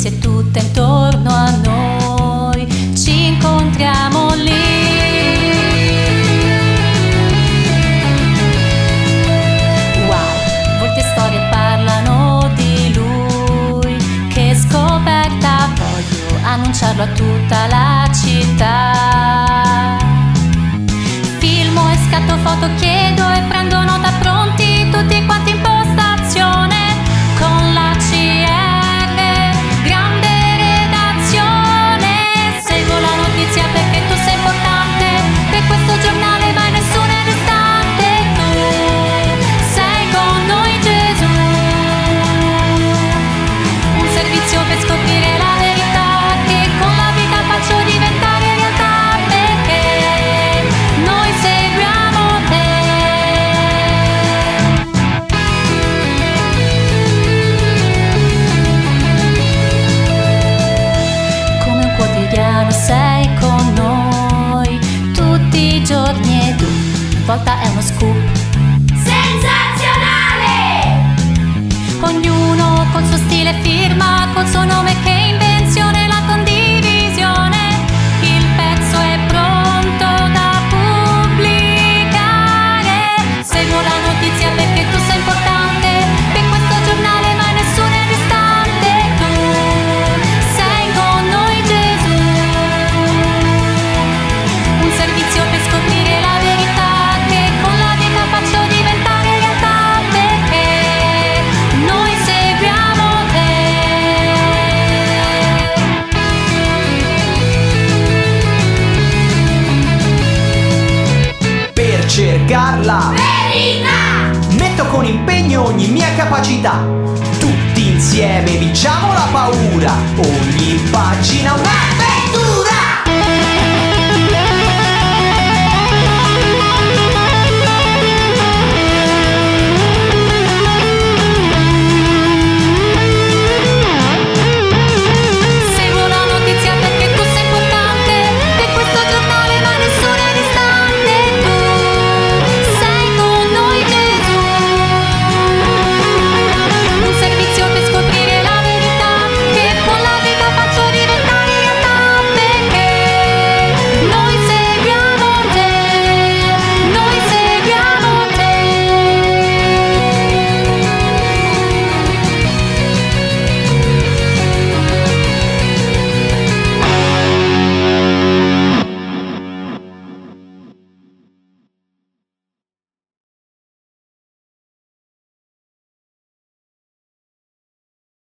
notizie tutte intorno a noi, ci incontriamo lì. Wow, volti e storie parlano di lui, che scoperta, voglio annunciarlo a tutta la città. Filmo e scatto foto, chiedo e prendo nota, pronti tutti quanti in postazione, con la CR, grande redazione. Seguo la notizia perché tu sei importante, per questo giornale mai nessuno è distante. Tu sei con noi Gesù, un servizio per scoprire la verità, che con la vita faccio diventare realtà, perché noi seguiamo te. Come un quotidiano sei con noi tutti i giorni, ed ogni volta è uno scoop Sensazionale! ognuno col suo stile, firma col suo nome, che invenzione, la condivisione. Il pezzo è pronto da pubblicare. Seguo la notizia perché tu sei importante, per questo giornale mai nessuno è distante. Tu sei con noi Gesù, un servizio per scoprire la verità, che con la vita faccio diventare realtà, perché noi seguiamo te. Per cercarla Verità! metto con impegno ogni mia capacità. Tutti insieme vinciamo la paura, ogni pagina un'avventura.